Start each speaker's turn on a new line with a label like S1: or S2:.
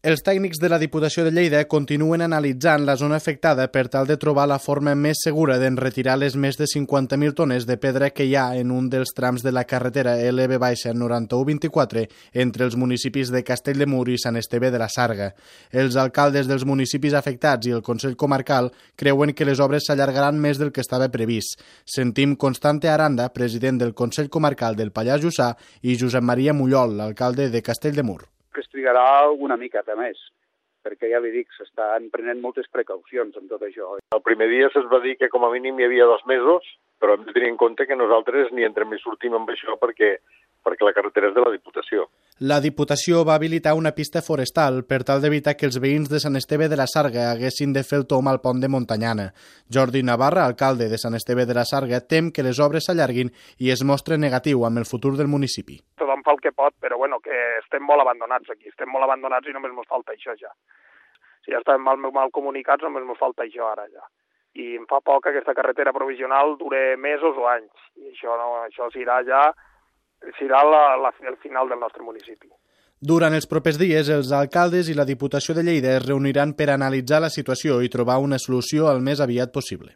S1: Els tècnics de la Diputació de Lleida continuen analitzant la zona afectada per tal de trobar la forma més segura d'enretirar les més de 50.000 tones de pedra que hi ha en un dels trams de la carretera LB-9124 entre els municipis de Castell de Mur i Sant Esteve de la Sarga. Els alcaldes dels municipis afectats i el Consell Comarcal creuen que les obres s'allargaran més del que estava previst. Sentim Constante Aranda, president del Consell Comarcal del Pallars Jussà, i Josep Maria Mullol, l'alcalde de Castell de Mur.
S2: Que es trigarà una miqueta més, perquè ja li dic, s'estan prenent moltes precaucions amb tot això.
S3: El primer dia se'ns va dir que com a mínim hi havia 2 mesos, però hem de tenir en compte que nosaltres ni entrem ni sortim amb això perquè la carretera és de la Diputació.
S1: La Diputació va habilitar una pista forestal per tal d'evitar que els veïns de Sant Esteve de la Sarga haguessin de fer el tomb al pont de Montanyana. Jordi Navarra, alcalde de Sant Esteve de la Sarga, tem que les obres s'allarguin i es mostra negatiu amb el futur del municipi.
S4: Tothom fa el que pot, però bueno, que estem molt abandonats aquí. Estem molt abandonats i només ens falta això ja. Si ja estem mal comunicats, només ens falta això ara ja. I em fa por que aquesta carretera provisional dure mesos o anys. I això serà el final del nostre municipi.
S1: Durant els propers dies, els alcaldes i la Diputació de Lleida es reuniran per analitzar la situació i trobar una solució el més aviat possible.